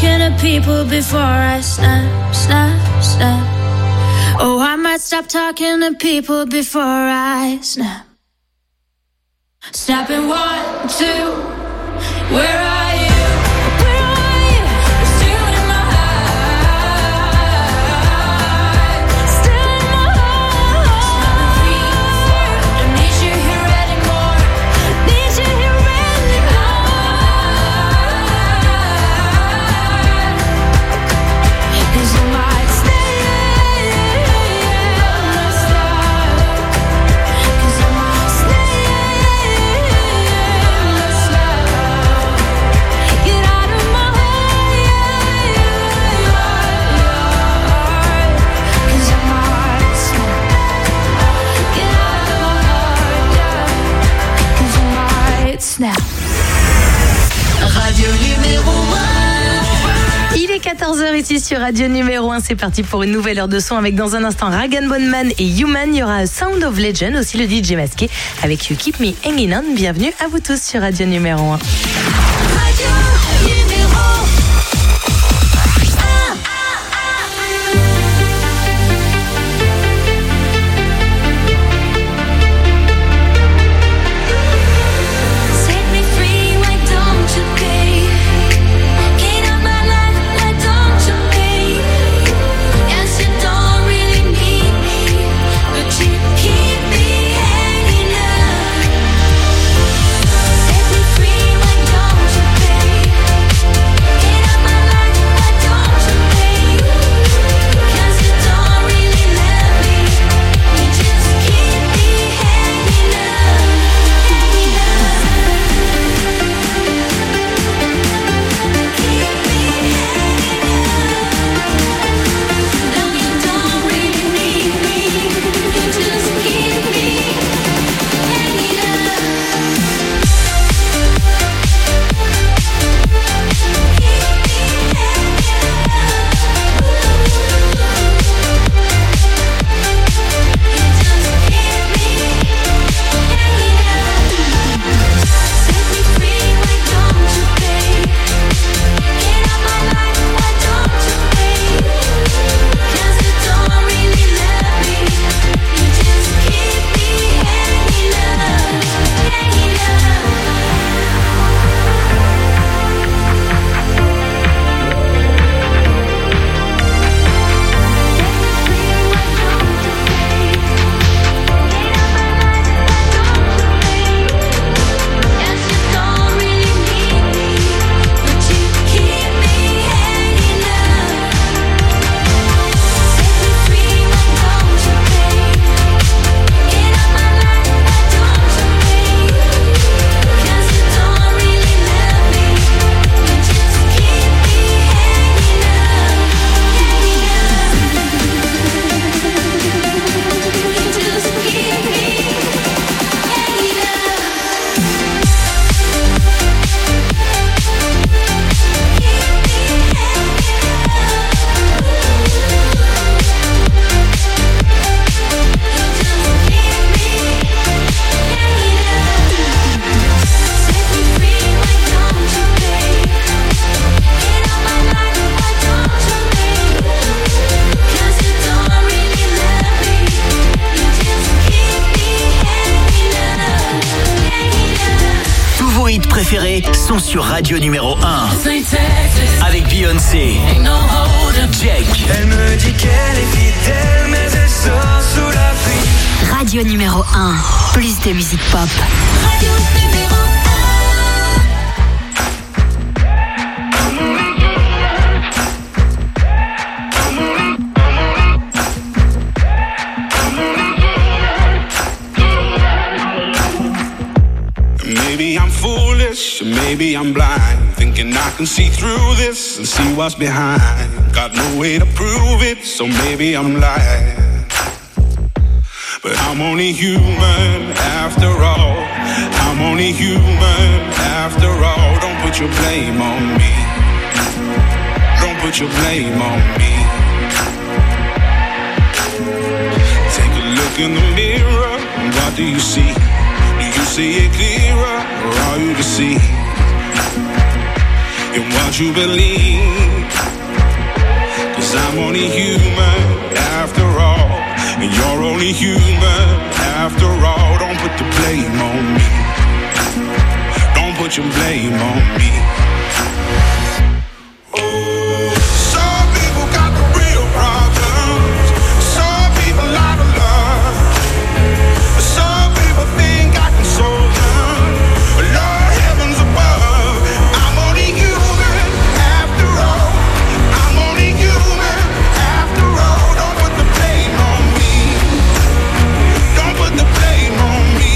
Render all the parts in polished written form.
talking to people before I snap, snap, snap. Oh, I might stop talking to people before I snap. Snapping 1, 2, where are you? Where are you? You're still in my heart. Still in my heart. Snapping 3, 4, don't need you here anymore. Need you here anymore. 'Cause I might stay, let's stop. 'Cause I might stay, let's stop. Get out of my heart, 'cause I might stop. Get out of my heart, 'cause I might snap. Radio numéro 1. Il est 14h ici sur Radio numéro 1. C'est parti pour une nouvelle heure de son avec dans un instant Rag & Bone Man et Human. Il y aura Sound of Legend, aussi le DJ masqué avec You Keep Me Hanging On. Bienvenue à vous tous sur Radio numéro 1. Radio numéro 1. Set me free, why don't you pay? Get out my life, why don't you pay? Yes, you don't really need me, but you keep me hanging up. Set me free, why don't you pay? Get out my life, why don't you pay? Yes, you don't really love me, you just keep me hanging up, hanging up. Keep me hanging up. No, you don't really need me, you just keep me hanging up. Set me free, why don't you pay? Get out my life, why don't you pay? 'Cause you don't really love me, you just keep me hanging up, hanging up. Yes, you don't really need me, but you keep me hanging up. Set me free, why don't you pay? Get out my life, why don't you pay? 'Cause you don't really love me, you just keep me hanging up, hanging up. You just keep me hanging up. Tous vos hits préférés sont sur Radio numéro 1. Avec Beyoncé, Jake, Elle me dit qu'elle est fidèle, mais elle sort sous la pluie. Radio numéro 1. Plus de musique pop. Radio numéro 1. Maybe I'm foolish, maybe I'm blind, thinking I can see through this and see what's behind. Got no way to prove it, so maybe I'm lying. But I'm only human after all. I'm only human after all. Don't put your blame on me. Don't put your blame on me. Take a look in the mirror, and what do you see? Do you see it clearer, or are you deceived? And what what you believe. 'Cause I'm only human after all, and you're only human after all. Don't put the blame on me. Don't put your blame on me. Some people got the real problems. Some people out of love. Some people think I can solve them. Lord, heavens above, I'm only human after all. I'm only human after all. Don't put the blame on me. Don't put the blame on me.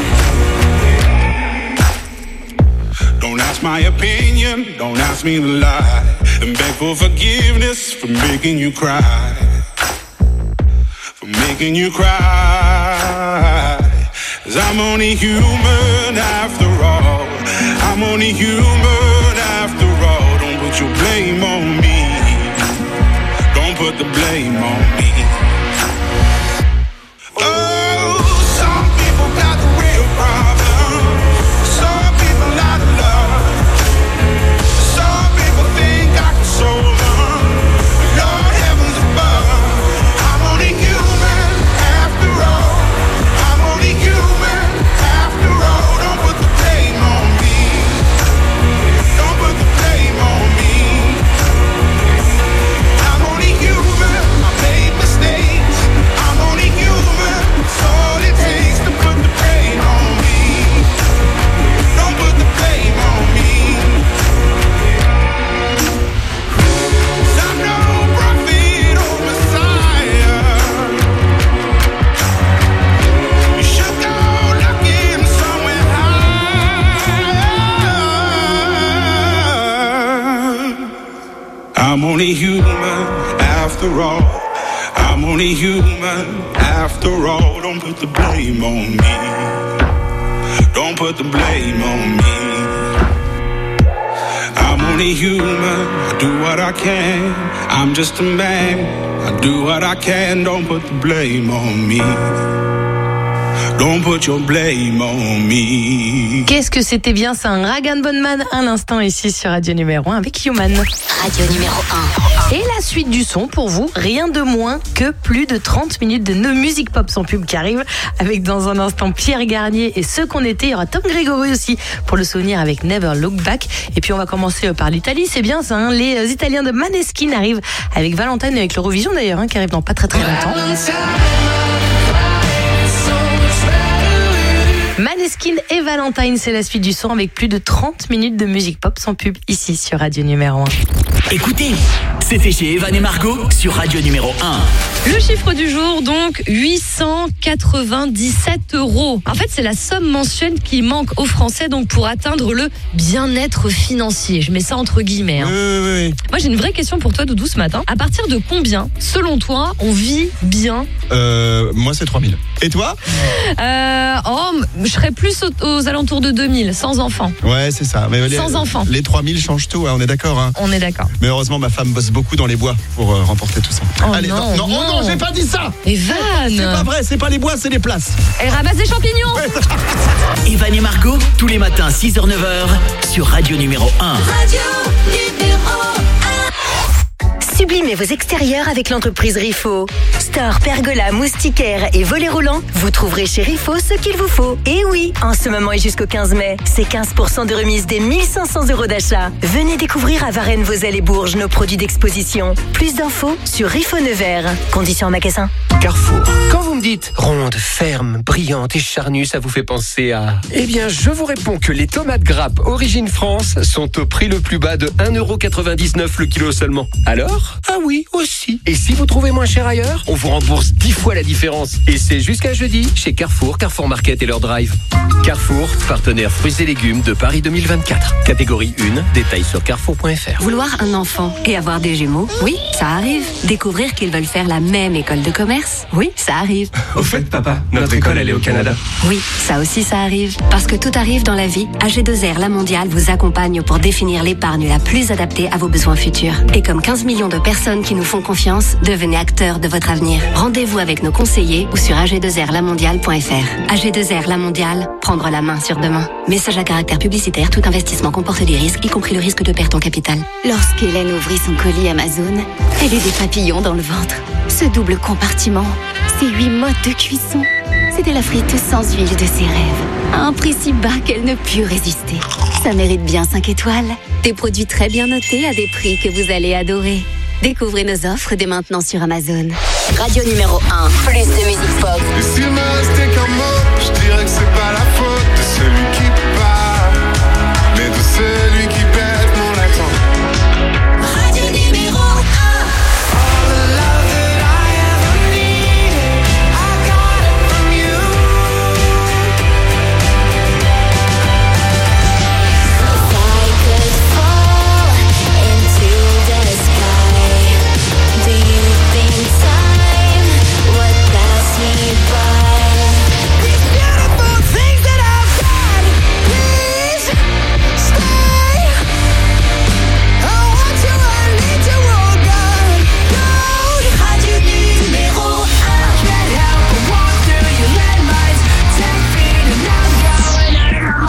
Don't ask my opinion, don't ask me to lie, and beg for forgiveness for making you cry. For making you cry. 'Cause I'm only human after all. I'm only human after all. Don't put your blame on me. Don't put the blame on me. Oh, some people got the real problem. Some people out of love. Some people think I can solve them. Lord, heavens above, I'm only human after all. I'm only human after all. Don't put the blame on me. Don't put the blame on me. I'm only human. I made mistakes. I'm only human. It's all it takes to put the blame on me. Don't put the blame on me. 'Cause I'm no prophet or Messiah. You should go looking somewhere high. I'm only human after all. I'm only human after all. Don't put the blame on me. Don't put the blame on me. I'm only human. I do what I can. I'm just a man. I do what I can. Don't put the blame on me. Don't put your blame on me. Qu'est-ce que c'était bien, c'est un Rag & Bone Man, un instant ici sur Radio numéro 1 avec Human. Radio numéro 1. Et la suite du son pour vous, rien de moins que plus de 30 minutes de nos musiques pop sans pub qui arrivent, avec dans un instant Pierre Garnier et ceux qu'on était. Il y aura Tom Grégory aussi pour le souvenir avec Never Look Back. Et puis on va commencer par l'Italie, c'est bien ça, hein. Les Italiens de Maneskin arrivent avec Valentine et avec l'Eurovision d'ailleurs, hein, qui arrive dans pas très longtemps. Maneskin et Valentine, c'est la suite du son avec plus de 30 minutes de musique pop sans pub ici sur Radio numéro 1. Écoutez, c'était chez Evan et Margot sur Radio numéro 1. Le chiffre du jour, donc, 897 €. En fait, c'est la somme mensuelle qui manque aux Français donc pour atteindre le bien-être financier. Je mets ça entre guillemets. Hein. Oui. Moi, j'ai une vraie question pour toi, Doudou, ce matin. À partir de combien, selon toi, on vit bien ? Moi, c'est 3000. Et toi ? Je serais plus aux alentours de 2000, sans enfants. Ouais, c'est ça. Mais sans enfants. Les 3000 changent tout, hein, on est d'accord. Hein. On est d'accord. Mais heureusement, ma femme bosse beaucoup dans les bois pour remporter tout ça. Oh Allez, non, non, j'ai pas dit ça. Evan, C'est pas vrai, c'est pas les bois, c'est les places. Elle ramasse des champignons. Evan et Margot, tous les matins 6h-9h sur Radio numéro 1. Radio numéro 1. Sublimez vos extérieurs avec l'entreprise Rifo. Store, pergola, moustiquaire et volets roulants, vous trouverez chez Rifo ce qu'il vous faut. Et oui, en ce moment et jusqu'au 15 mai, c'est 15% de remise des 1500 € d'achat. Venez découvrir à Varennes, Vosel et Bourges nos produits d'exposition. Plus d'infos sur Rifo Nevers. Conditions en magasin. Carrefour. Quand vous me dites ronde, ferme, brillante et charnue, ça vous fait penser à... Eh bien, je vous réponds que les tomates grappes Origine France sont au prix le plus bas de 1,99 € le kilo seulement. Alors ? Ah oui, aussi. Et si vous trouvez moins cher ailleurs, on vous rembourse 10 fois la différence. Et c'est jusqu'à jeudi chez Carrefour, Carrefour Market et leur drive. Carrefour, partenaire fruits et légumes de Paris 2024. Catégorie 1, détails sur carrefour.fr. Vouloir un enfant et avoir des jumeaux, oui, ça arrive. Découvrir qu'ils veulent faire la même école de commerce, oui, ça arrive. Au fait, papa, notre école, elle est au Canada. Oui, ça aussi ça arrive. Parce que tout arrive dans la vie, AG2R La Mondiale vous accompagne pour définir l'épargne la plus adaptée à vos besoins futurs. Et comme 15 millions de de personnes qui nous font confiance, devenez acteurs de votre avenir. Rendez-vous avec nos conseillers ou sur ag2rlamondiale.fr. AG2R La Mondiale, prendre la main sur demain. Message à caractère publicitaire, tout investissement comporte des risques, y compris le risque de perte en capital. Lorsqu'Hélène ouvrit son colis Amazon, elle eut des papillons dans le ventre. Ce double compartiment, ces 8 modes de cuisson, c'était la frite sans huile de ses rêves. À un prix si bas qu'elle ne put résister. Ça mérite bien 5 étoiles. Des produits très bien notés à des prix que vous allez adorer. Découvrez nos offres dès maintenant sur Amazon. Radio numéro 1, plus de musique pop. Et s'il me restait qu'un mot, je dirais que c'est pas la faute de celui qui part, mais de celui qui pète mon accent. Radio numéro 1. All the love that I ever needed, I got it from you. If I could fall into the sky, do you think time would pass me by? These beautiful things that I've got, please stay. I want you, I need you, oh God, don't. Radio numéro 1. Can't help but walk through your landmines, 10 feet and I'm going out.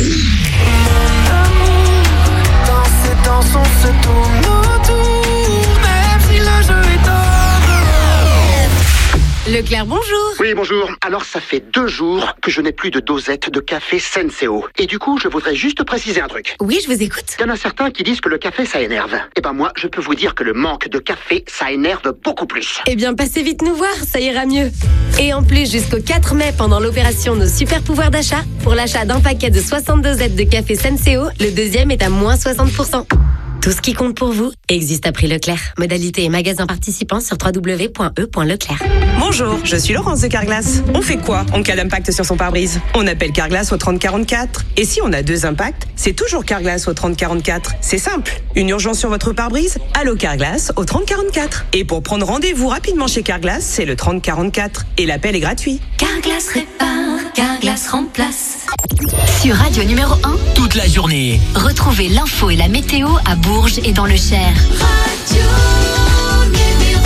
Mon amour, dans ces danses on se tourne autour, même si le jeu est over. Leclerc, bonjour. Oui, bonjour. Alors, ça fait 2 jours que je n'ai plus de dosette de café Senseo. Et du coup, je voudrais juste préciser un truc. Oui, je vous écoute. Il y en a certains qui disent que le café, ça énerve. Eh ben moi, je peux vous dire que le manque de café, ça énerve beaucoup plus. Eh bien, passez vite nous voir, ça ira mieux. Et en plus, jusqu'au 4 mai, pendant l'opération Nos Super Pouvoirs d'achat, pour l'achat d'un paquet de 62 dosettes de café Senseo, le deuxième est à moins 60%. Tout ce qui compte pour vous existe à prix Leclerc. Modalité et magasin participants sur www.e.leclerc. Bonjour, je suis Laurence de Carglass. On fait quoi en cas d'impact sur son pare-brise? On appelle Carglass au 3044. Et si on a 2 impacts, c'est toujours Carglass au 3044. C'est simple. Une urgence sur votre pare-brise? Allô Carglass au 3044. Et pour prendre rendez-vous rapidement chez Carglass, c'est le 3044. Et l'appel est gratuit. Carglass répare, Carglass remplace. Sur Radio numéro 1, Toute la journée. retrouvez l'info et la météo à Bourges et dans le Cher. Radio numéro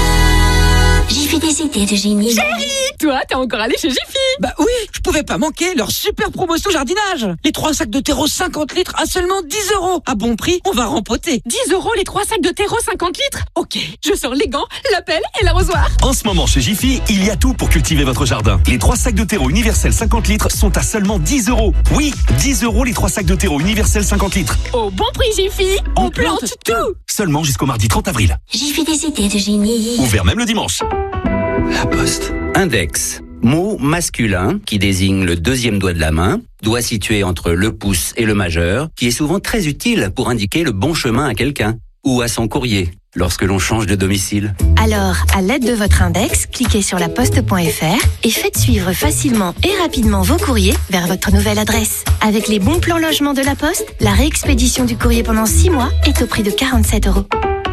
1. J'ai fait des idées de génie. Toi, t'es encore allé chez Jiffy? Bah oui, je pouvais pas manquer leur super promotion jardinage. Les 3 sacs de terreau 50 litres à seulement 10 €. À bon prix, on va rempoter. 10 € les 3 sacs de terreau 50 litres? Ok, je sors les gants, la pelle et l'arrosoir. En ce moment chez Jiffy, il y a tout pour cultiver votre jardin. Les 3 sacs de terreau universel 50 litres sont à seulement 10 €. Oui, 10 € les 3 sacs de terreau universel 50 litres. Au bon prix Jiffy, on plante tout. Seulement jusqu'au mardi 30 avril. J'ai fait des idées de génie. Ouvert même le dimanche. La Poste. Index. Mot masculin qui désigne le deuxième doigt de la main, doigt situé entre le pouce et le majeur, qui est souvent très utile pour indiquer le bon chemin à quelqu'un ou à son courrier lorsque l'on change de domicile. Alors, à l'aide de votre index, cliquez sur laposte.fr et faites suivre facilement et rapidement vos courriers vers votre nouvelle adresse. Avec les bons plans logement de la Poste, la réexpédition du courrier pendant 6 mois est au prix de 47 €.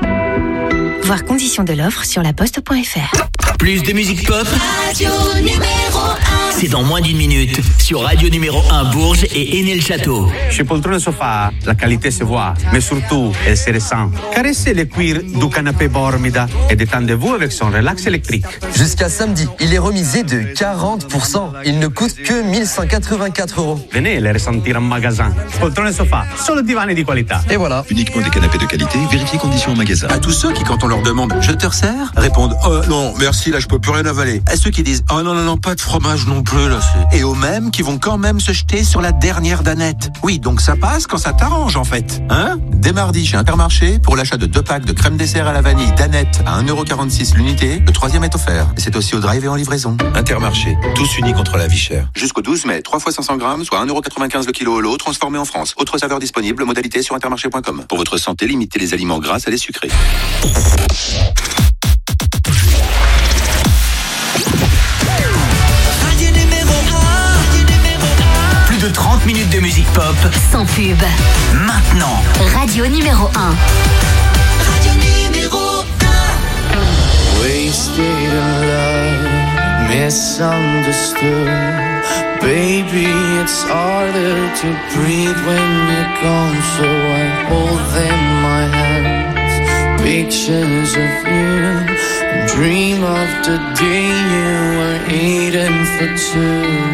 Voir conditions de l'offre sur laposte.fr. Plus de musique pop, Radio numéro 1. c'est dans moins d'1 minute sur Radio numéro 1 Bourges et Aîné-le-Château. Chez Poltrone Sofa, la qualité se voit, mais surtout, elle se ressent. Caressez le cuir du canapé Bormida et détendez-vous avec son relax électrique. Jusqu'à samedi, il est remisé de 40%. Il ne coûte que 1184 €. Venez le ressentir en magasin. Poltrone Sofa, solo divani di qualità. Et voilà. Uniquement des canapés de qualité, vérifiez conditions en magasin. À tous ceux qui, quand on leur demande « Je te resserre ?», répondent « Non, merci, là je peux plus rien avaler ». À ceux qui disent « Oh non, pas de fromage non plus, là c'est... » Et aux mêmes qui vont quand même se jeter sur la dernière danette. Oui, donc ça passe quand ça t'arrange en fait. Hein ? Dès mardi chez Intermarché, pour l'achat de 2 packs de crème dessert à la vanille danette à 1,46 € l'unité, le 3e est offert. Et c'est aussi au drive et en livraison. Intermarché, tous unis contre la vie chère. Jusqu'au 12 mai, 3 fois 500 grammes, soit 1,95 € le kilo au lot, transformé en France. Autres saveurs disponibles, modalité sur intermarché.com. Pour votre santé, limitez les aliments gras à les sucrés. Radio numéro 1. Plus de 30 minutes de musique pop, Sans pub. maintenant. Radio numéro 1. Radio numéro 1. Wasted in love, misunderstood. Baby, it's harder to breathe when you're gone, so I hold them in my hands. Picture pictures of you. Dream of the day you were eating for two.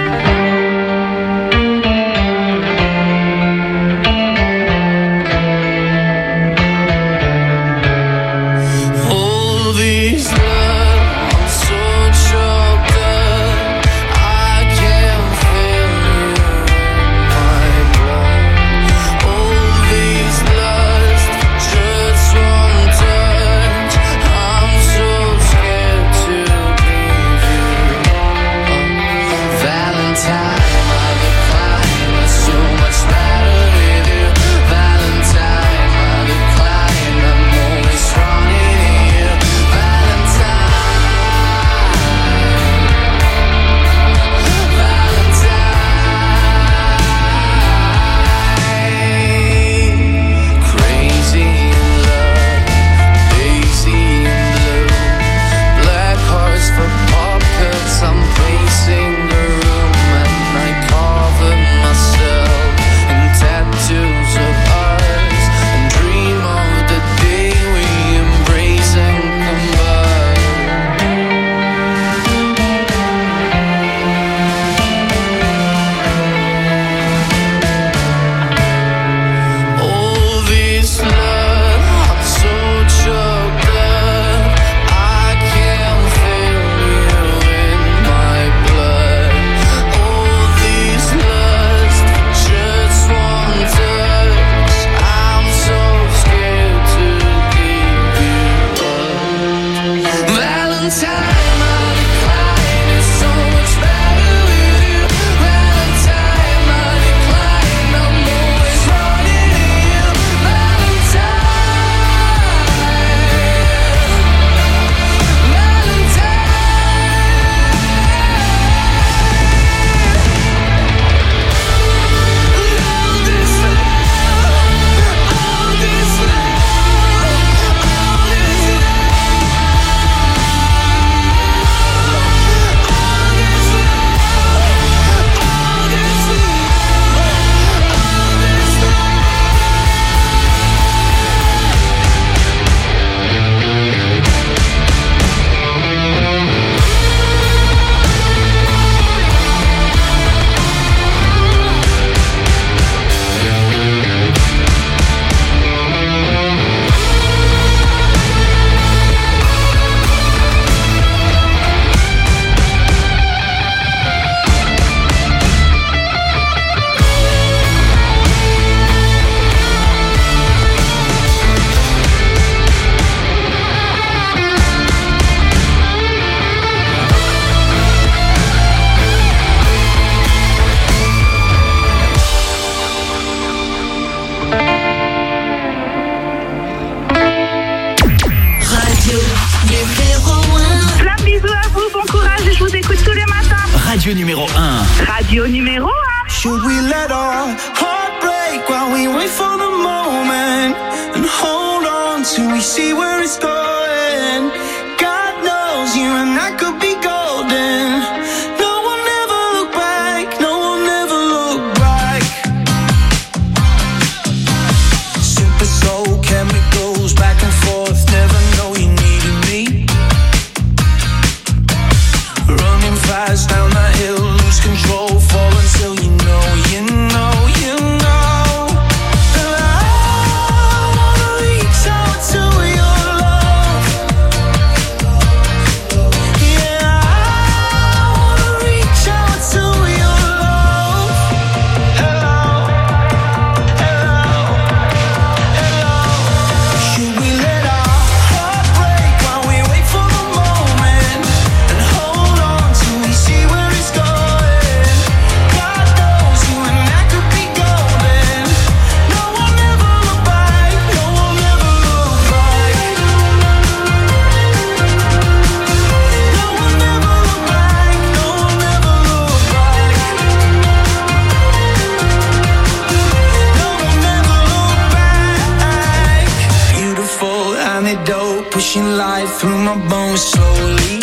Radio numéro 1. Radio numéro 1. Should we let our heart break while we wait for the moment and hold on till we see where it's going? God knows you and I could be golden. No one ever look back, no one ever look back. Super soul chemicals back and forth, never know you needed me. Running fast down that hill, lose control, fall until you know, you know, you know. And I wanna reach out to your love. Yeah, I wanna reach out to your love. Hello, hello, hello. Should we let our heart break while we wait for the moment and hold on till we see where it's going? God knows you and I could be golden. No one ever look back, no one ever look back. No one ever look back, no one ever look back. No one ever look back. Beautiful antidote, pushing life through my bones slowly.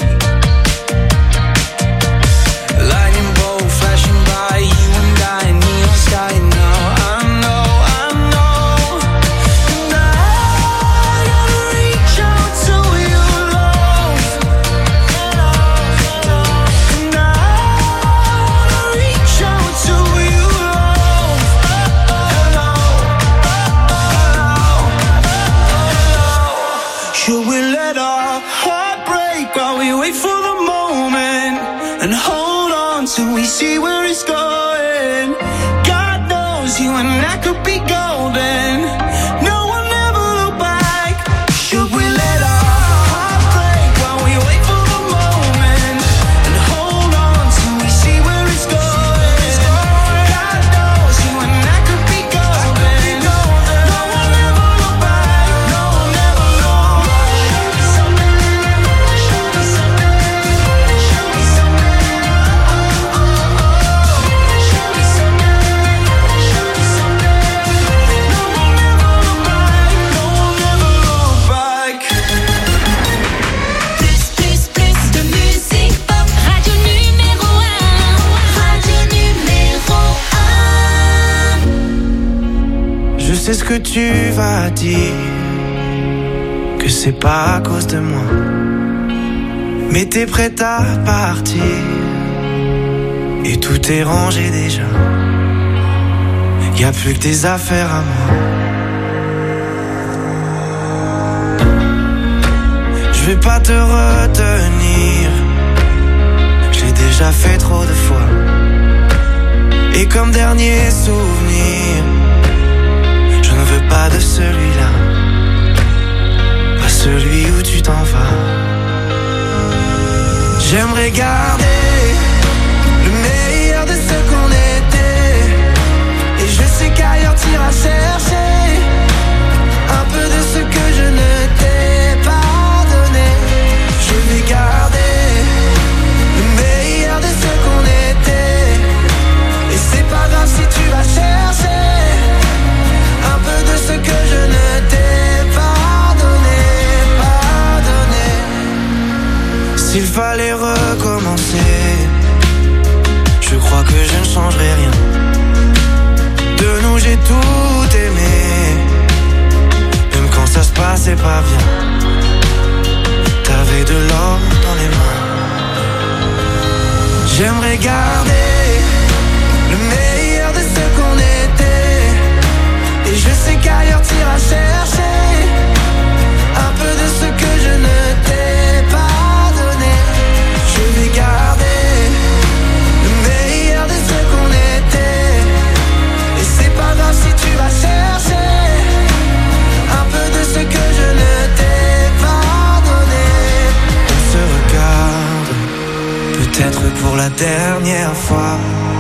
Lightning bolt flashing by, you and I, neon sky now. I know, and I gotta reach till we see where it's going. God knows you and I could be golden. No one ever look back. Should we let our heart break while we wait for the moment and hold on till we see where it's going? God knows you and I could be golden. No one ever look back. No one ever look back. Show me something. Show me something. Show me something. Show me something. No one ever look back. No one ever look back. Plus de musique pop. Radio numéro 1. Radio numéro 1. Je sais ce que tu vas dire, que c'est pas à cause de moi, mais t'es prête à partir et tout est rangé déjà. Y a plus que tes affaires à moi. Je vais pas te retenir, j'ai déjà fait trop de fois. Et comme dernier souvenir, je ne veux pas de celui-là, pas celui où tu t'en vas. J'aimerais garder le meilleur de ce qu'on était, et je sais qu'ailleurs t'iras chercher un peu de ce que je ne t'ai pas donné. Je vais garder le meilleur de ce qu'on était, et c'est pas grave si tu vas chercher un peu de ce que je ne t'ai pas donné, pas donné. S'il fallait recommencer, je crois que je ne changerai rien. De nous j'ai tout aimé, même quand ça se passait pas bien. T'avais de l'or dans les mains. J'aimerais garder le meilleur de ce qu'on était, et je sais qu'ailleurs t'iras chercher un peu de ce que je ne t'ai pas donné. Je vais garder le meilleur de ce qu'on était, et c'est pas grave si tu vas chercher un peu de ce que je ne t'ai pas donné. On se regarde, peut-être pour la dernière fois,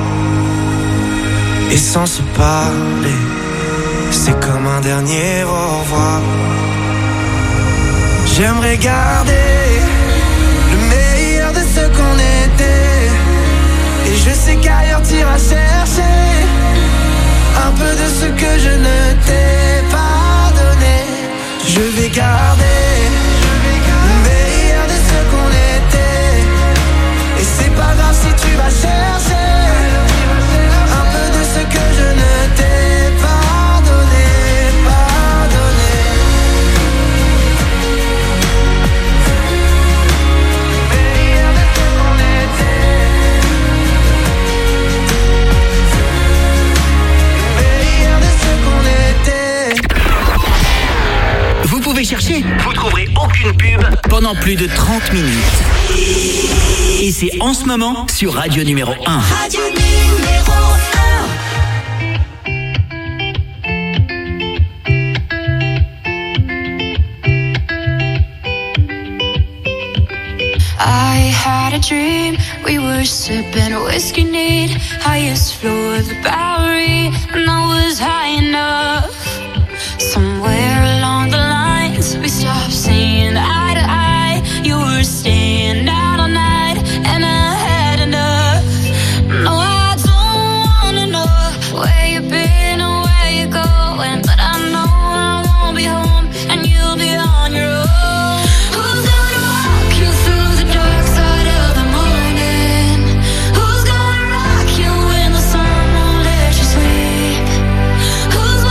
et sans se parler, c'est comme un dernier au revoir. J'aimerais garder le meilleur de ce qu'on était, et je sais qu'ailleurs t'iras chercher un peu de ce que je ne t'ai pas donné. Je vais garder le meilleur de ce qu'on était, et c'est pas grave si tu vas chercher un peu de ce que je ne t'ai pas donné, pas donné. Le meilleur de ce qu'on était, le meilleur de ce qu'on était. Vous pouvez chercher, vous trouverez aucune pub pendant plus de 30 minutes. Et c'est en ce moment sur Radio numéro 1. Radio numéro 1. I had a dream, we were sipping whiskey neat, highest floor of the Bowery, and I was high enough. Somewhere along the lines, we stopped seeing eye to eye. You were staying out all night, and I had enough. No, I don't wanna know where you've been or where you're going, but I know I won't be home, and you'll be on your own. Who's gonna walk you through the dark side of the morning? Who's gonna rock you when the sun won't let you sleep? Who's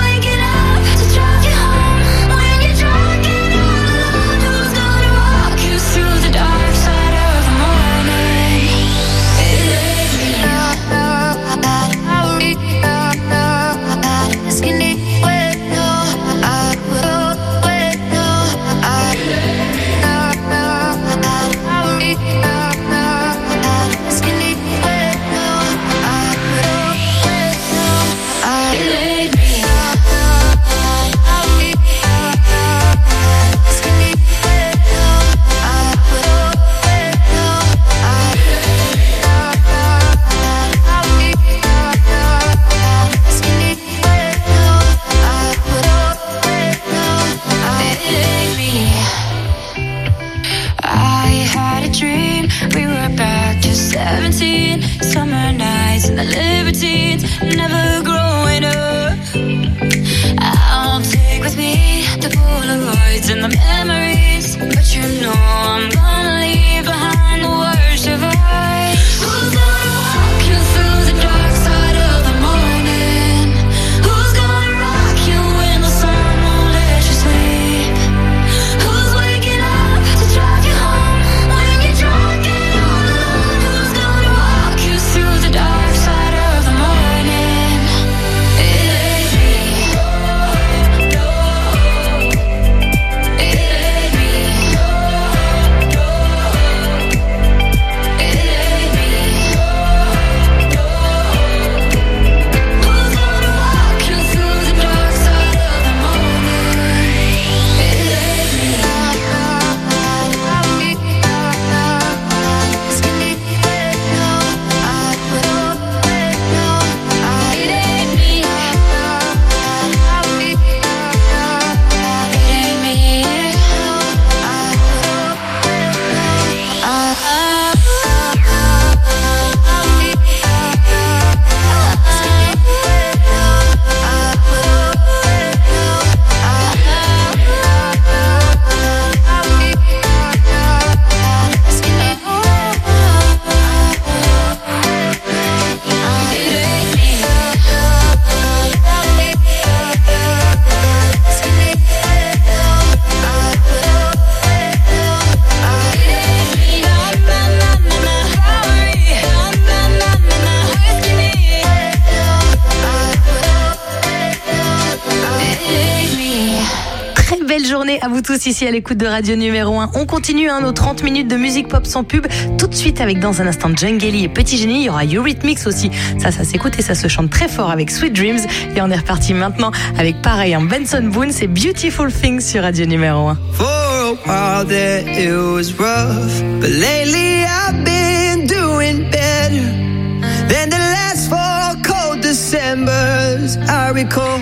belle journée à vous tous ici à l'écoute de Radio Numéro 1. On continue nos 30 minutes de musique pop sans pub. Tout de suite avec dans un instant Djangeli et Petit Génie. Il y aura Eurythmics aussi. Ça s'écoute et ça se chante très fort avec Sweet Dreams. Et on est reparti maintenant avec pareil un Benson Boone. C'est Beautiful Things sur Radio Numéro 1. For a while there it was rough, but lately I've been doing better than the last 4 cold Decembers I recall.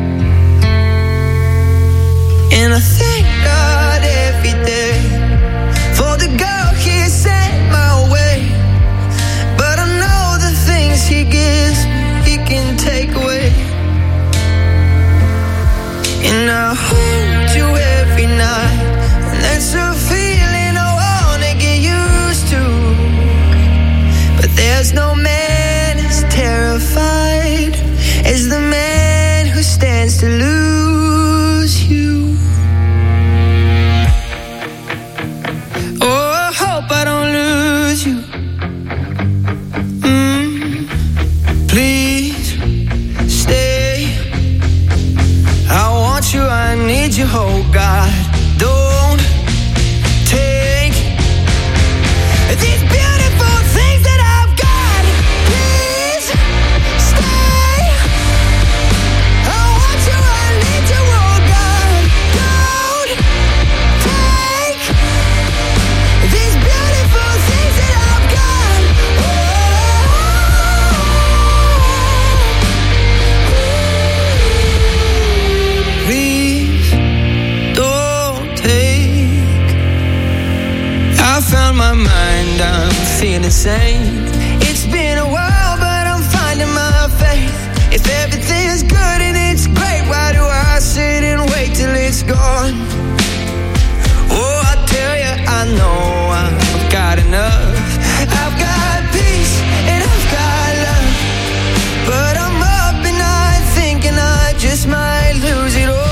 And I thank God every day for the girl He sent my way. But I know the things He gives He can take away. And I hold you every night, and that's a feeling I wanna get used to. But there's no man as terrified as the man who stands to lose you. Oh, I hope I don't lose you. Please stay. I want you, I need you, oh God. Don't take these beautiful things that I've got. Please stay. I want you, I need you, oh God. Don't take these beautiful things that I've got. Please don't take. I found my mind, I'm feeling sane. It's been a while, but I'm finding my faith. If everything's good and it's great, why do I sit and wait till it's gone? Oh, I tell you, I know I've got enough. I've got peace and I've got love, but I'm up and I thinking I just might lose it all.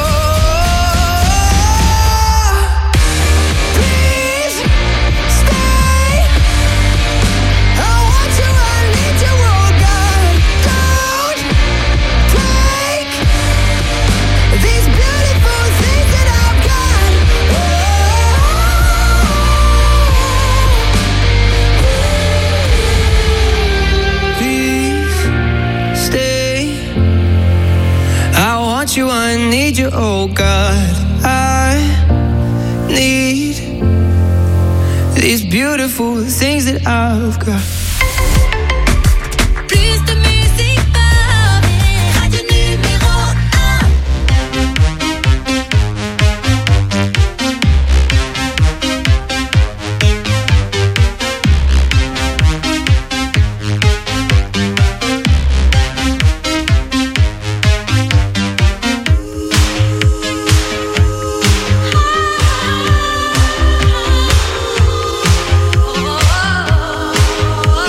Please stay. I want you, I need you, oh God. Don't take these beautiful things that I've got. Please stay. I want you, I need you, oh God. I need these beautiful things that I've got. Plus de musique pop, Radio Numéro 1.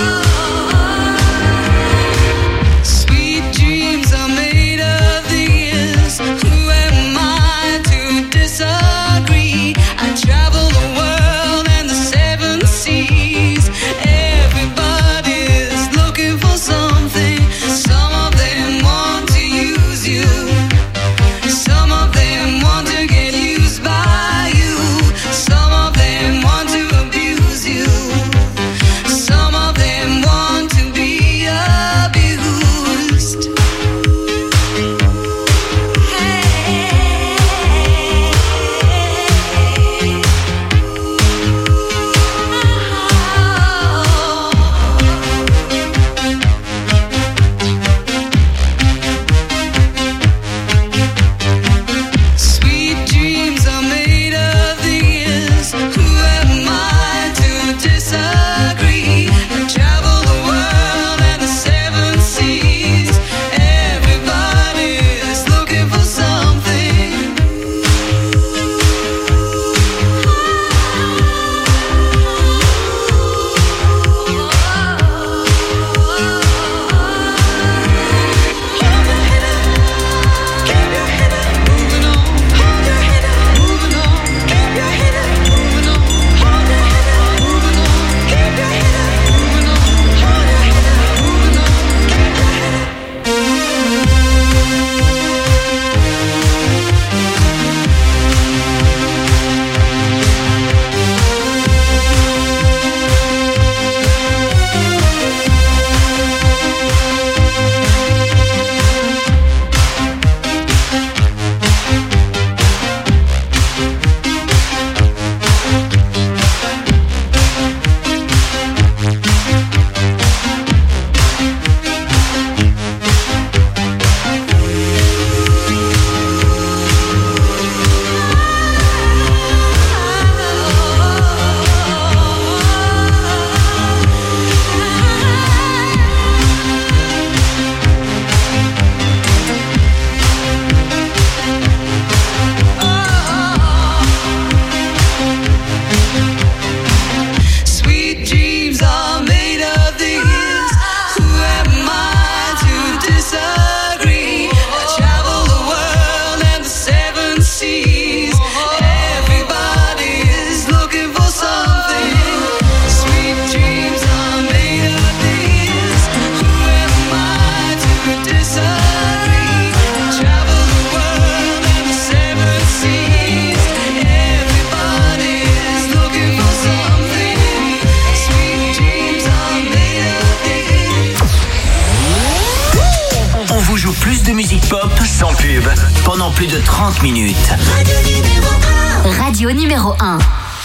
sans pub, pendant plus de 30 minutes. Radio numéro 1.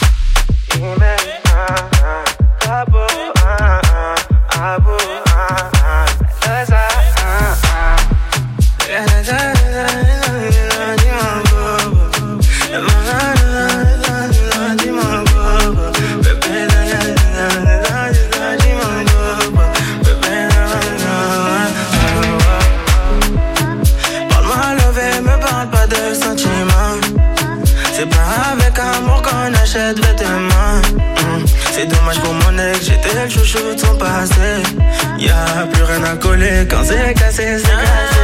C'est dommage pour mon ex, j'étais le chouchou de son passé. Y'a plus rien à coller quand c'est cassé, c'est cassé.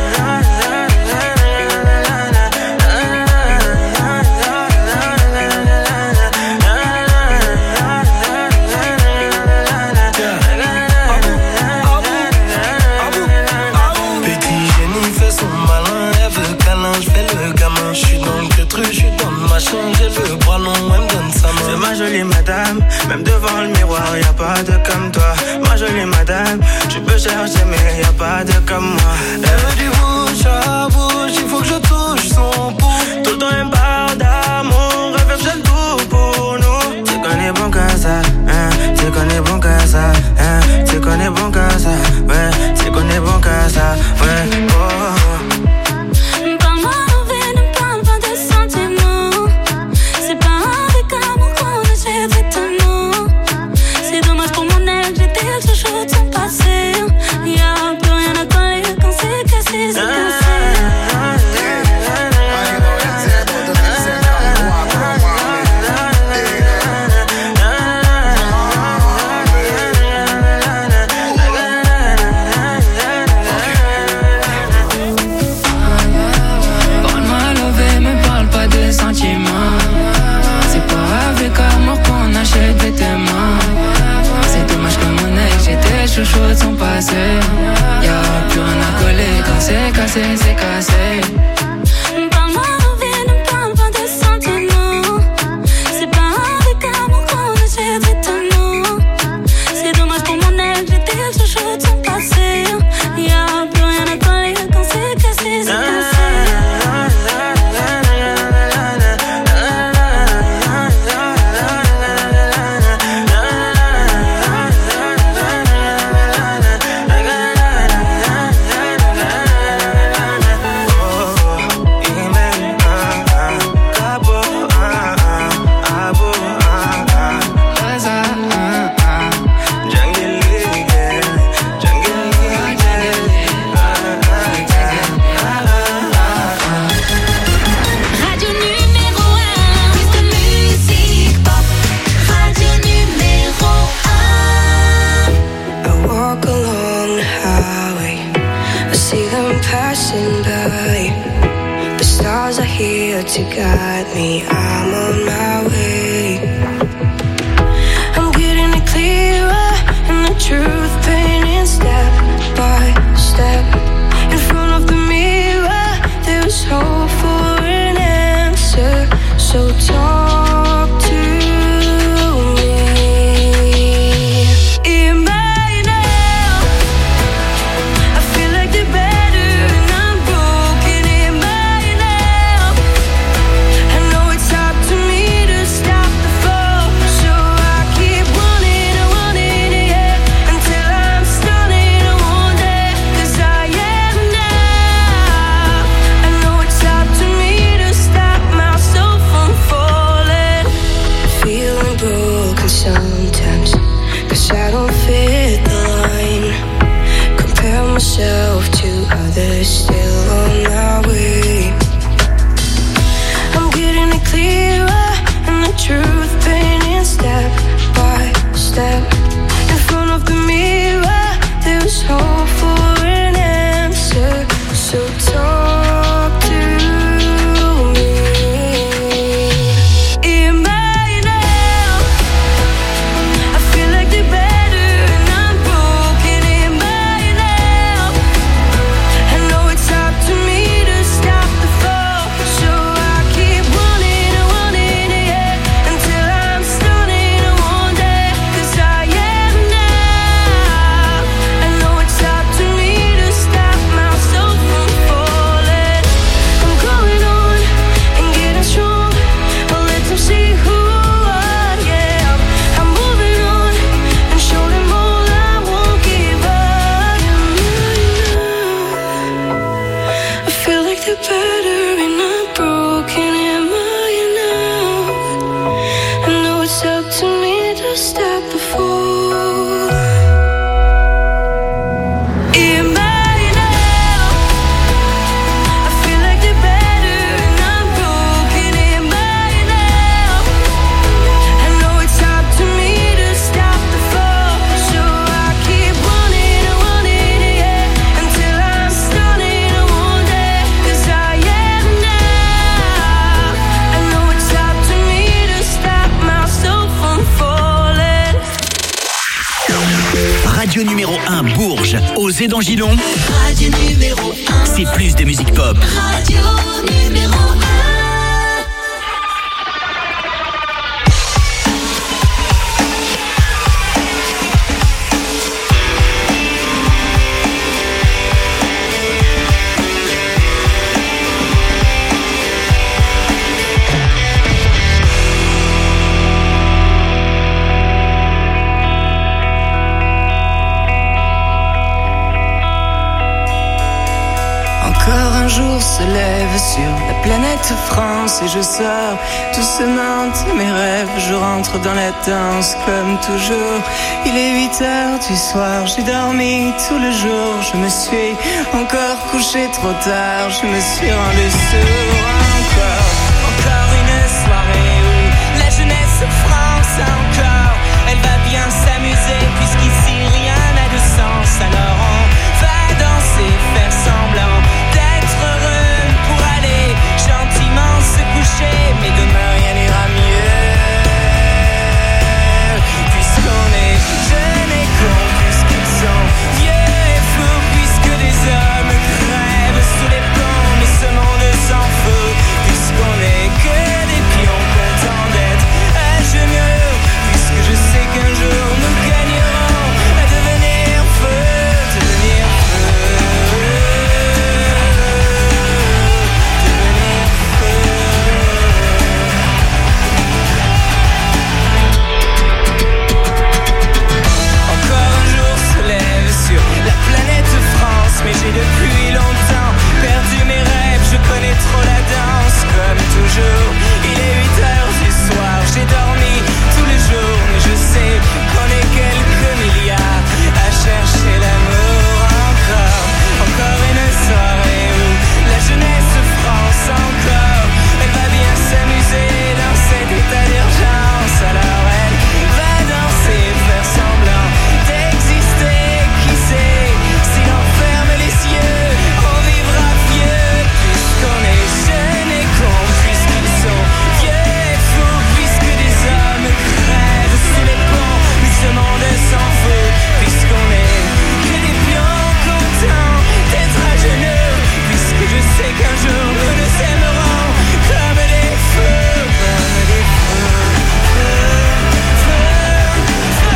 Petit génie fait son malin, elle veut câlin, j'fais le gamin. J'suis dans le truc, j'suis dans le machin, j'ai le bras long, elle me donne sa main. C'est ma jolie madame, même devant le miroir, y'a pas de comme toi. Ma jolie madame, tu peux chercher mais y'a pas de comme moi. Elle veut du bouche à bouche, il faut que je touche son pouls. Tout le temps elle me parle d'amour, elle veut que je le tout pour nous. Tu connais bon qu'à ça, hein, tu connais bon qu'à ça, hein, tu connais bon qu'à ça, ouais, tu connais bon qu'à ça, ouais, oh. Chouchou de son passé, y'a plus rien à coller quand c'est cassé, c'est cassé. Parle-moi de vie, ne parle pas de sentiments. C'est pas avec amour qu'on achète vêtements. C'est dommage pour mon ex, j'étais le chouchou de son passé. Y'a plus rien à coller quand c'est cassé, c'est cassé. To guide me, I'm on my way. I'm getting it clearer, and the truth painting step by step. In front of the mirror, there's hope for an answer. So talk to me. Hear me now. I feel like they're better, and I'm broken. Hear me now. I know it's hard to me to stop the flow, so I keep running and running, yeah, until I'm stunning and wounded, 'cause I am now. I know it's hard to me to stop myself from falling. better and not broken. Am I enough? I know it's up to me to stop the fall. Am I enough? I feel like the better and I'm broken. Am I enough? I know it's up to me to stop the fall. So I keep running, yeah, until I'm stunning one day. 'Cause I am enough. I know it's up to me to stop myself from falling. Radio numéro 1 Bourges, Osez dans Gilon. Radio numéro 1. C'est plus de musique pop. Radio numéro 1. Encore un jour se lève sur la planète France et je sors doucement de mes rêves. Je rentre dans la danse comme toujours. Il est 8h du soir, j'ai dormi tout le jour. Je me suis encore couché trop tard, je me suis rendu sourd. Encore une soirée où la jeunesse France encore. Elle va bien s'amuser puisqu'ici rien n'a de sens. Alors on va danser, faire semblant d'être heureux pour aller gentiment se coucher. Mais demain rien n'ira mieux, puisqu'on est jeunes et cons, puisqu'ils sont vieux et fous, puisque des hommes crèvent sous les ponts. Mais ce monde s'en fout, puisqu'on est que des pions contents d'être à genoux. Puisque je sais qu'un jour nous gagnerons à devenir feu, devenir feu, devenir feu. Encore un jour se lève sur la planète France, mais j'ai depuis longtemps perdu mes rêves. Je connais trop la danse, comme toujours. Il est 8h du soir, j'ai dormi tous les jours, mais je sais qu'on est quelques milliards à chercher l'amour. Encore une soirée où la jeunesse France encore. Elle va bien s'amuser dans cet état d'urgence. Alors elle va danser, faire semblant d'exister. Qui sait, si l'on ferme les yeux, on vivra vieux. Puisqu'on est jeunes et cons, puisqu'ils sont vieux et fous, puisque des hommes crèvent sous les ponts. Mais ce monde s'en fout, puisqu'on est que des pions contents d'être à genoux. Puisque je sais qu'un jour nous nous aimerons comme des feux, comme des feux, feux, feux,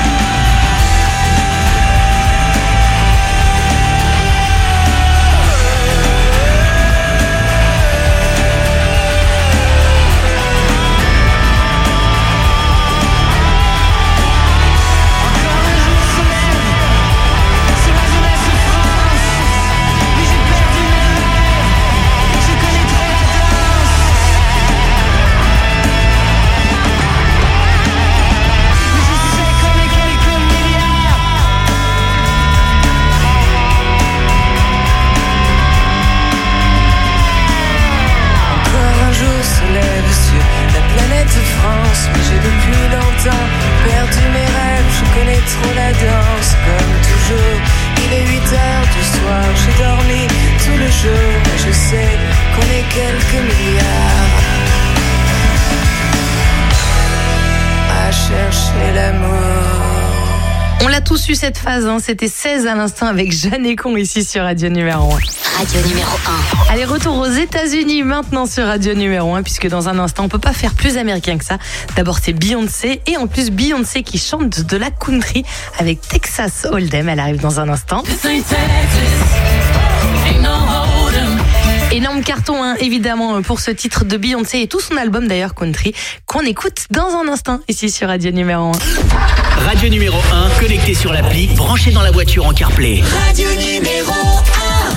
Encore un jour se lève sur la planète France, mais j'ai depuis longtemps perdu mes rêves. Je connais trop la danse, comme toujours. Il est 8h du soir, j'ai dormi tout le jour, mais je sais qu'on est quelques milliards à chercher l'amour. On l'a tous eu cette phase, hein. C'était 16 à l'instant avec Jeanne et Con ici sur Radio numéro 1. Radio numéro 1. Allez, retour aux États-Unis maintenant sur Radio numéro 1, puisque dans un instant, on peut pas faire plus américain que ça. D'abord, c'est Beyoncé, et en plus, Beyoncé qui chante de la country avec Texas Hold'em. Elle arrive dans un instant. Énorme carton, hein, évidemment, pour ce titre de Beyoncé et tout son album d'ailleurs country, qu'on écoute dans un instant ici sur Radio numéro 1. Radio numéro 1, connecté sur l'appli, branché dans la voiture en CarPlay. Radio numéro 1.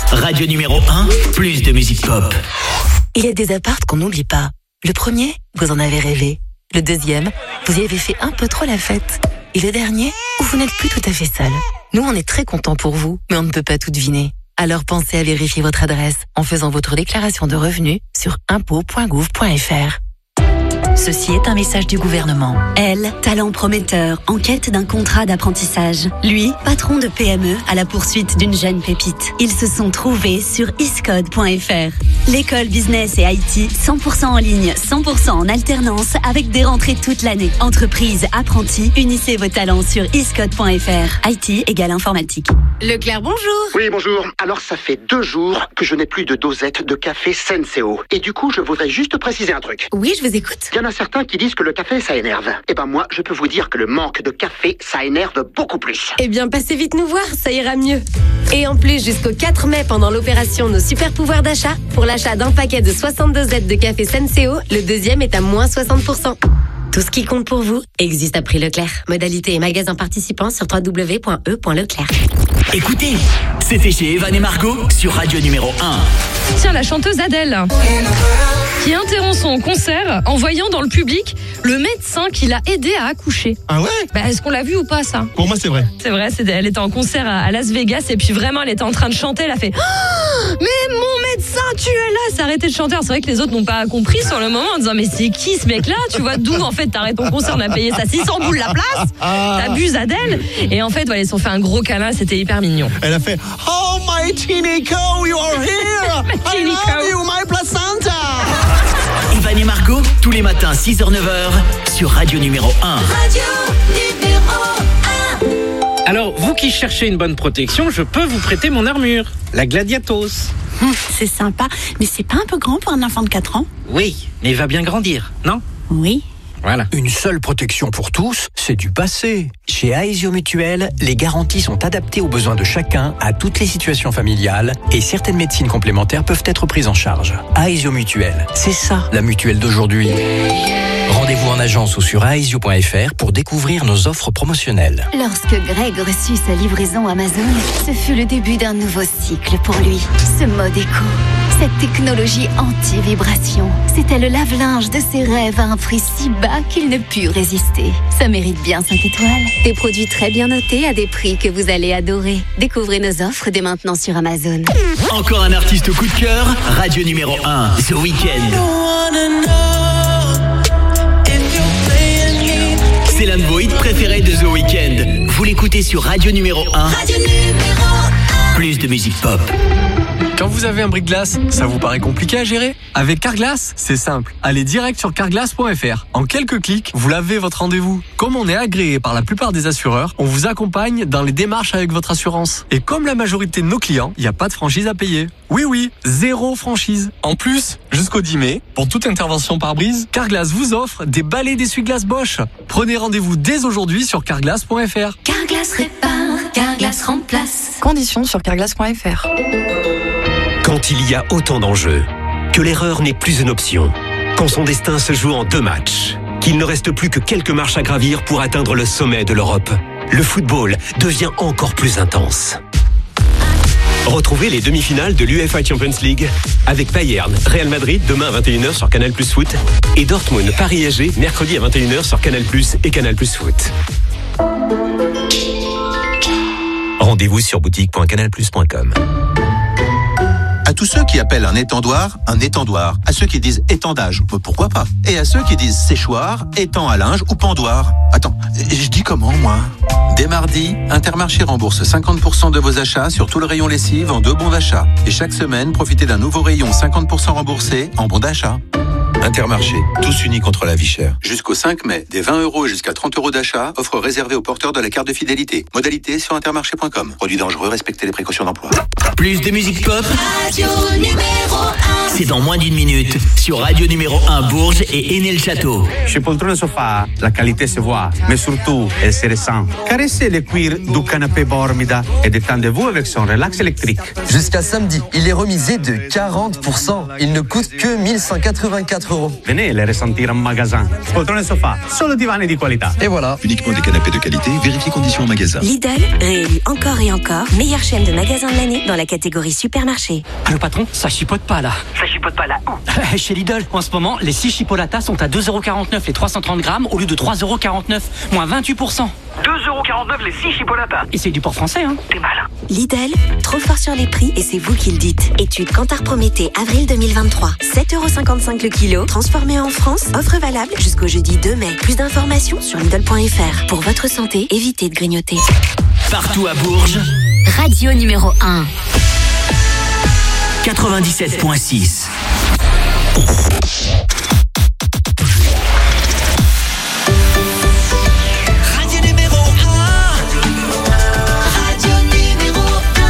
Radio numéro 1, plus de musique pop. Il y a des apparts qu'on n'oublie pas. Le premier, vous en avez rêvé. Le deuxième, vous y avez fait un peu trop la fête. Et le dernier, où vous n'êtes plus tout à fait seul. Nous, on est très contents pour vous, mais on ne peut pas tout deviner. Alors pensez à vérifier votre adresse en faisant votre déclaration de revenus sur impôts.gouv.fr. Ceci est un message du gouvernement. Elle, talent prometteur, en quête d'un contrat d'apprentissage. Lui, patron de PME à la poursuite d'une jeune pépite. Ils se sont trouvés sur iscode.fr. L'école business et IT, 100% en ligne, 100% en alternance, avec des rentrées toute l'année. Entreprise, apprentis, unissez vos talents sur iscode.fr. IT égale informatique. Leclerc, bonjour. Oui, bonjour. Alors, ça fait 2 jours que je n'ai plus de dosette de café Senseo. Et du coup, je voudrais juste préciser un truc. Oui, je vous écoute. Il y en a certains qui disent que le café, ça énerve. Eh ben moi, je peux vous dire que le manque de café, ça énerve beaucoup plus. Eh bien, passez vite nous voir, ça ira mieux. Et en plus, jusqu'au 4 mai, pendant l'opération Nos Super Pouvoirs d'achat, pour l'achat d'un paquet de 62 Z de café Senseo, le deuxième est à moins 60%. Tout ce qui compte pour vous existe à prix Leclerc. Modalité et magasins participants sur www.e.leclerc. Écoutez, c'était chez Evan et Margot sur Radio numéro 1. Tiens, la chanteuse Adèle, qui interrompt son concert en voyant dans le public le médecin qui l'a aidé à accoucher. Ah ouais? Est-ce qu'on l'a vu ou pas, ça? Pour moi, c'est vrai. C'est vrai, elle était en concert à Las Vegas et puis vraiment, elle était en train de chanter. Elle a fait oh, mais mon médecin, tu es là! Elle s'est arrêtée de chanter. Alors, c'est vrai que les autres n'ont pas compris sur le moment en disant mais c'est qui ce mec-là? Tu vois, d'où en fait t'arrêtes ton concert, on a payé ça 600 boules la place. T'abuses, Adèle. Et en fait, voilà, ils se sont fait un gros câlin, c'était hyper mignon. Elle a fait oh my Tinico, you are here! I love you, my placenta! Evan et Margot, tous les matins 6h-9h sur Radio numéro 1. Radio numéro 1. Alors, vous qui cherchez une bonne protection, je peux vous prêter mon armure, la Gladiatos. C'est sympa, mais c'est pas un peu grand pour un enfant de 4 ans? Oui, mais il va bien grandir, non? Oui. Voilà. Une seule protection pour tous, c'est du passé. Chez Aesio Mutuel, les garanties sont adaptées aux besoins de chacun, à toutes les situations familiales, et certaines médecines complémentaires peuvent être prises en charge. Aesio Mutuel, c'est ça la mutuelle d'aujourd'hui. Rendez-vous en agence ou sur aesio.fr pour découvrir nos offres promotionnelles. Lorsque Greg reçut sa livraison Amazon, ce fut le début d'un nouveau cycle pour lui. Ce mode éco, cette technologie anti-vibration, c'était le lave-linge de ses rêves à un prix si bas qu'il ne put résister. Ça mérite bien 5 étoiles. Des produits très bien notés à des prix que vous allez adorer. Découvrez nos offres dès maintenant sur Amazon. Encore un artiste au coup de cœur, Radio numéro 1, The Weeknd. C'est l'un de vos hits préférés de The Weeknd. Vous l'écoutez sur Radio numéro 1. Radio numéro 1. Plus de musique pop. Quand vous avez un bris-glace, ça vous paraît compliqué à gérer? Avec Carglass, c'est simple. Allez direct sur carglass.fr. En quelques clics, vous lavez votre rendez-vous. Comme on est agréé par la plupart des assureurs, on vous accompagne dans les démarches avec votre assurance. Et comme la majorité de nos clients, il n'y a pas de franchise à payer. Oui, 0 franchise. En plus, jusqu'au 10 mai, pour toute intervention par brise, Carglass vous offre des balais d'essuie-glace Bosch. Prenez rendez-vous dès aujourd'hui sur carglass.fr. Carglass répare, Carglass remplace. Conditions sur carglass.fr. Quand il y a autant d'enjeux, que l'erreur n'est plus une option, quand son destin se joue en 2 matchs, qu'il ne reste plus que quelques marches à gravir pour atteindre le sommet de l'Europe, le football devient encore plus intense. Retrouvez les demi-finales de l'UEFA Champions League avec Bayern, Real Madrid demain à 21h sur Canal+ Foot et Dortmund, Paris-SG mercredi à 21h sur Canal+ et Canal+ Foot. Rendez-vous sur boutique.canalplus.com. À tous ceux qui appellent un étendoir. À ceux qui disent étendage, pourquoi pas? Et à ceux qui disent séchoir, étang à linge ou pendoir. Attends, je dis comment, moi? Dès mardi, Intermarché rembourse 50% de vos achats sur tout le rayon lessive en 2 bons d'achat. Et chaque semaine, profitez d'un nouveau rayon 50% remboursé en bons d'achat. Intermarché, tous unis contre la vie chère. Jusqu'au 5 mai, des 20 € et jusqu'à 30 € d'achat, offre réservée aux porteurs de la carte de fidélité. Modalité sur intermarché.com. Produit dangereux, respectez les précautions d'emploi. Plus de musique pop, Radio numéro 1. c'est dans moins d'une minute sur Radio numéro 1 Bourges et Aîné-le-Château. Chez Poltrone Sofa, la qualité se voit, mais surtout, elle se ressent. Caressez le cuir du canapé Bormida et détendez-vous avec son relax électrique. Jusqu'à samedi, il est remisé de 40%. Il ne coûte que 1184 €. €. Venez les ressentir en magasin. Poltrone sofa, solo divani di qualità. Et voilà. Uniquement des canapés de qualité, vérifiez conditions en magasin. Lidl, réélu encore et encore, meilleure chaîne de magasins de l'année dans la catégorie supermarché. Allô patron, ça chipote pas là. Ça chipote pas là où? Chez Lidl, en ce moment, les 6 chipolatas sont à 2,49 € les 330 grammes au lieu de 3,49 €, moins 28%. 2,49 € les 6 chipolatas. Et c'est du port français, hein. T'es malin. Lidl, trop fort sur les prix et c'est vous qui le dites. Étude Kantar Prométhée, avril 2023. 7,55 € le kilo, transformé en France. Offre valable jusqu'au jeudi 2 mai. Plus d'informations sur Lidl.fr. Pour votre santé, évitez de grignoter. Partout à Bourges, Radio numéro 1. 97.6. Radio numéro 1. Radio numéro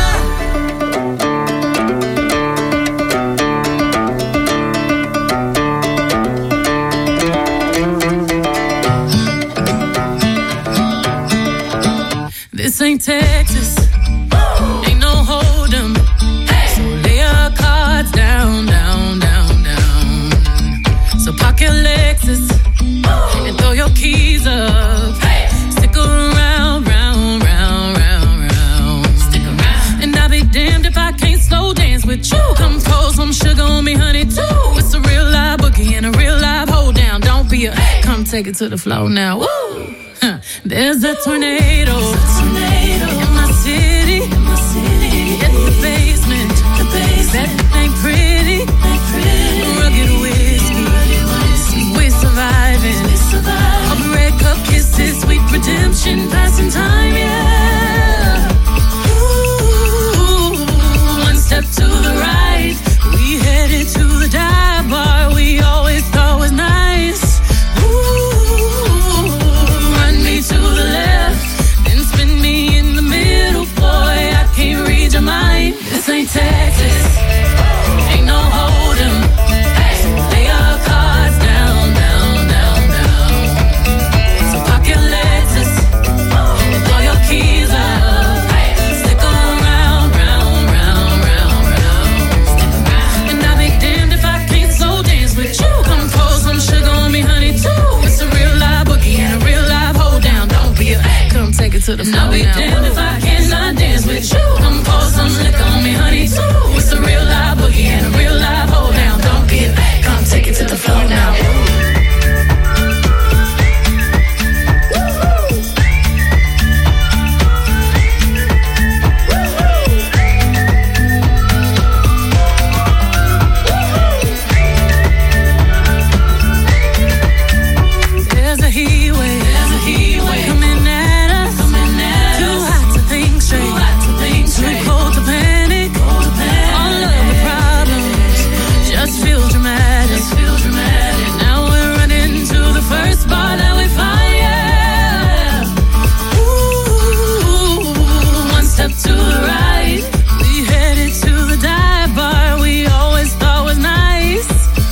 1. This ain't Texas. Ain't no hold'em. So lay your cards down, down, down, down. So park your Lexus and throw your keys up. Stick around, round, round, round, round. Stick around. And I'll be damned if I can't slow dance with you. Come pour some sugar on me, honey, too. It's a real live boogie and a real live hold down. Don't be a come take it to the floor now. Woo! There's a tornado in my city. In the basement. That ain't pretty. Rugged whiskey. We're surviving. A red cup kisses, sweet redemption, passing time, yeah. Ooh, one step to the right, we headed to the dive bar we always thought was nice. Ooh, run me to the left, then spin me in the middle, boy, I can't read your mind. This ain't Texas, ain't no hold'em. Lay your cards down, down, down, down. So park your Lexus and throw your keys up. Stick around, round, round, round, round. And I'll be damned if I can't slow dance with you. Come pour some sugar on me, honey, too. It's a real live boogie and a real live hold down. Don't be a come take it to the floor. I'll be damned if I cannot dance with you. Come pour some liquor on me, honey, too. It's a real live boogie and a real live hold down. Don't be a come take it to the floor now. There's a heat wave coming at us. Too hot to think straight, too cold to panic. All of the problems just feel dramatic. Now we're running to the first bar that we find, yeah. Ooh, one step to the right, we headed to the dive bar we always thought was nice.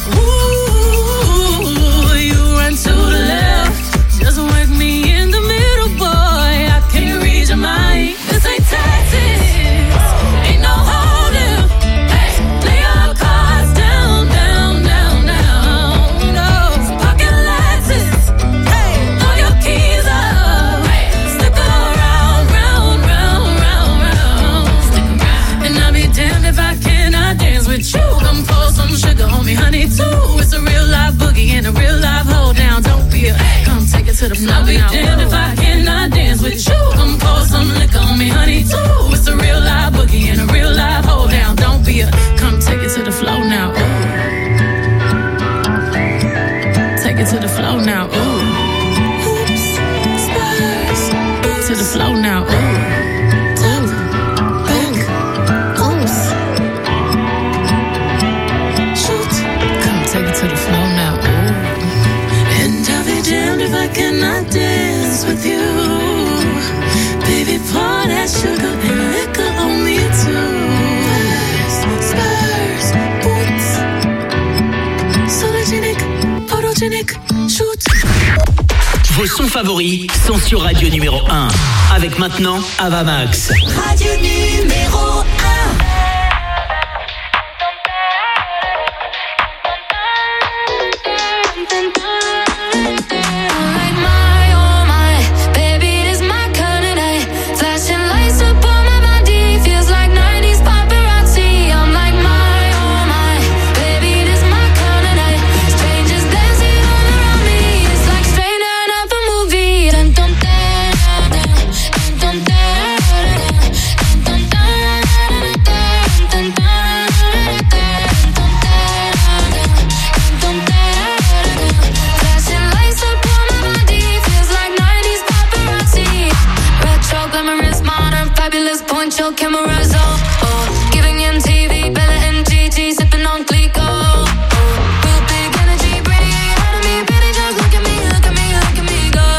Ooh, you run to the left, just work me in the middle, boy, I can't read your mind. This ain't Texas, ain't no hold'em. Lay your cards down, down, down, down. No, pocket Lexus, throw your keys up. Stick around, round, round, round, round. And I'll be damned if I cannot dance with you. Come pour some sugar on me, honey, too. It's a real live boogie and a real live hold down. Don't be a come take it to the floor. I'll be damned if I cannot dance with you. Come pour some liquor on me, honey, too. It's a real live boogie and a real live hold down. Don't be a come take it to the floor now. Ooh. Take it to the floor now. Ooh. Oops, spurs. To the floor now. Ooh. Take it to the floor now. Ooh. And I'll be damned if I cannot dance with you. Baby, pour that sugar and liquor on me too. Spurs, boots, sologenic, photogenic, shoot. Vos sons favoris sont sur Radio numéro 1. Avec maintenant Avamax. Radio numéro 1. cameras on, giving MTV, Bella and Gigi, sipping on Clico. Real big energy, radiate out of me, baby, just look at me, look at me, look at me go.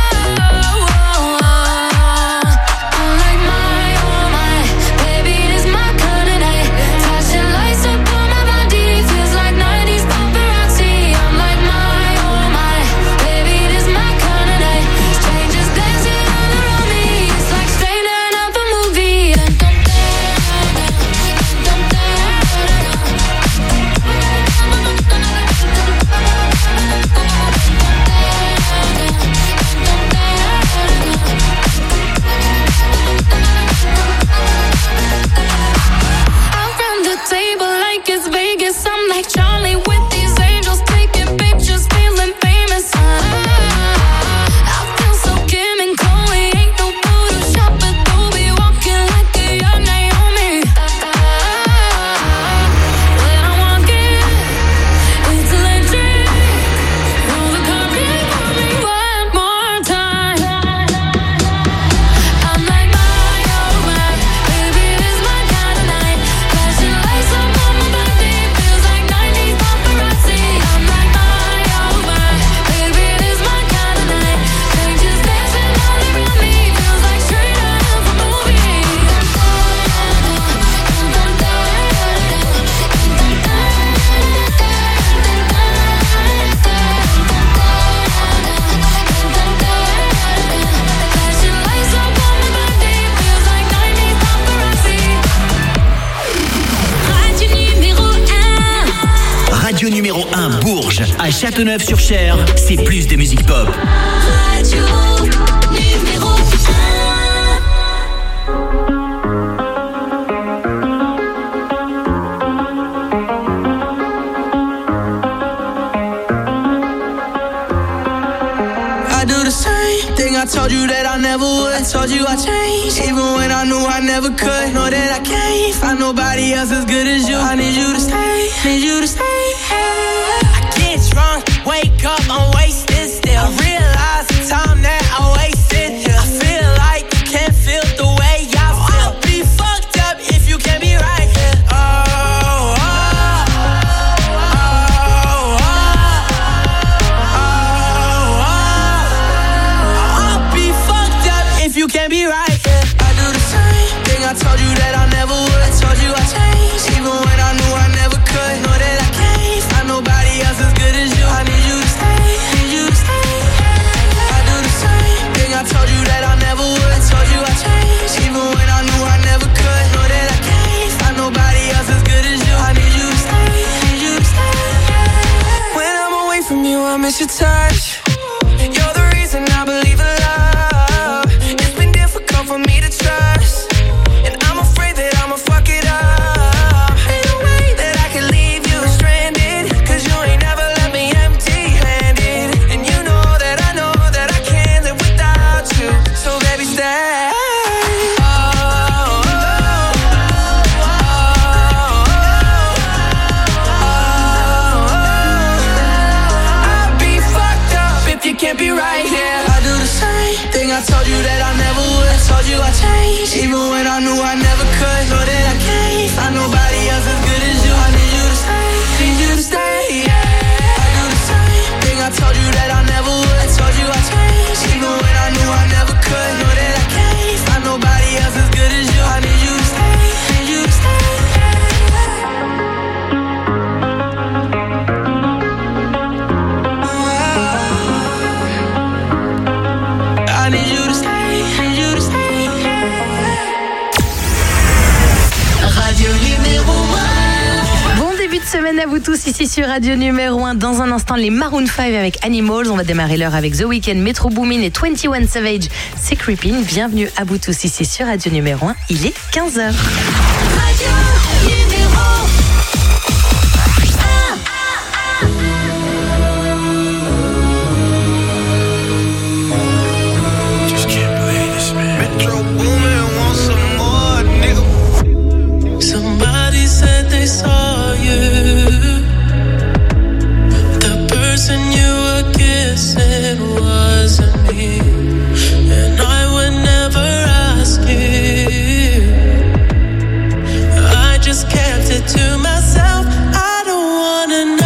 I'm like my, oh my, baby, this my kind of night. Flashing lights up on my body, feels like 90s paparazzi. I'm like my, oh my, baby, this my kind of night. Strangers dancing all around me, it's like straight out of a movie. I'll run the table like it's Vegas. I'm like Charlie with these angels, taking pictures, feeling famous. I feel so Kim and Chloe, ain't no Photoshop, but they'll be walking like a young Naomi. When I walk in, it's electric. Roll the carpet for me one more time. I'm like my, oh my, baby, this my kind of night. Flashing lights up on my body, feels like 90s paparazzi. I'm like my, oh my, baby, this my kind of night. Strangers dancing all around me, feels like straight out of a movie. Flashing lights up on my body, feels like 90s paparazzi. Radio numéro 1. Radio numéro 1 Bourges, à Châteauneuf-sur-Cher, c'est plus de musique pop. Radio numéro 1. I do the same thing I told you that I never would. I told you I changed, even when I knew I never could. Know that I can't find nobody else as good as you. I need you to stay, need you to stay. I get drunk, wake up, I'm wasted still. I realize the time that I wasted. I feel like you can't feel the way I feel. I'll be fucked up if you can't be right here. You can't be right, yeah. I do the same thing I told you that I never would. I told you I changed, even when I knew I never could. Know that I can't find nobody else as good as you. I need you to stay, need you to stay. I do the same thing I told you that I never would. I told you I changed, even when I knew I never could. Know that I can't find nobody else as good as you. I need you to stay, need you to stay. When I'm away from you, I miss your touch. You're the reason I believe in love. For me to trust, and I'm afraid that I'ma fuck it up. Ain't no way that I can leave you stranded, cause you ain't never left me empty-handed. And you know that I can't live without you. So baby, stay. I'll be fucked up if you can't be right here. I do the same thing I told you that I never would. Told you I changed, even when I knew I never could. Know that I can't find nobody else as good as you. I need you to stay, need you to stay, yeah. I do the same thing I told you that I never would. Told you I changed, even when I knew I never could. Know that I can't find nobody else as good as you. I need you to stay, need you to stay. I need you to stay, need you to stay. Radio numéro 1. Bon début de semaine à vous tous ici sur Radio numéro 1. Dans un instant, les Maroon 5 avec Animals. On va démarrer l'heure avec The Weeknd, Metro Boomin et 21 Savage. C'est Creepin'. Bienvenue à vous tous ici sur Radio numéro 1. Il est 15h.